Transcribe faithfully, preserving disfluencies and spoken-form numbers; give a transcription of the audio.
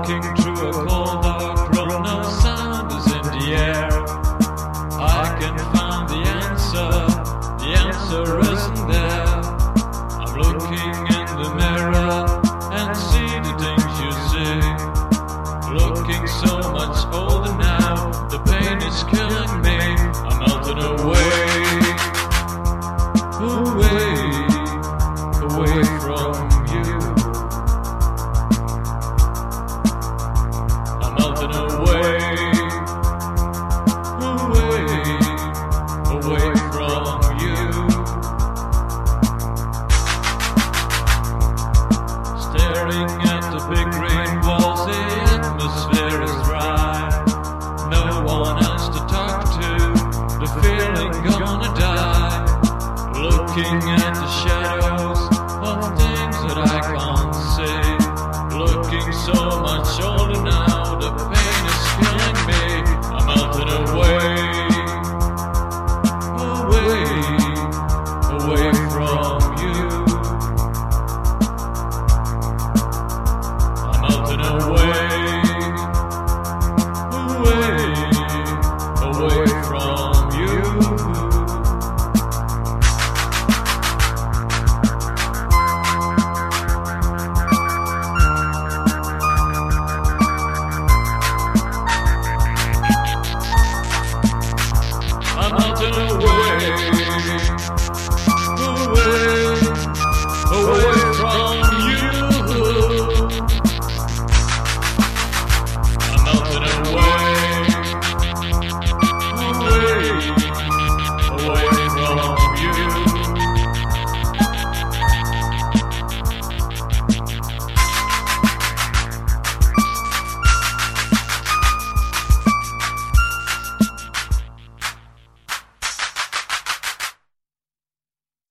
Walking through a cold dark road, no sound is in the air. I can find the answer, the answer isn't there. I'm looking in the mirror and see the things you see. Looking so much older now, the pain is killing me. I'm melting away, away, away from you. I'm melting away, away, away from you. Staring at the big green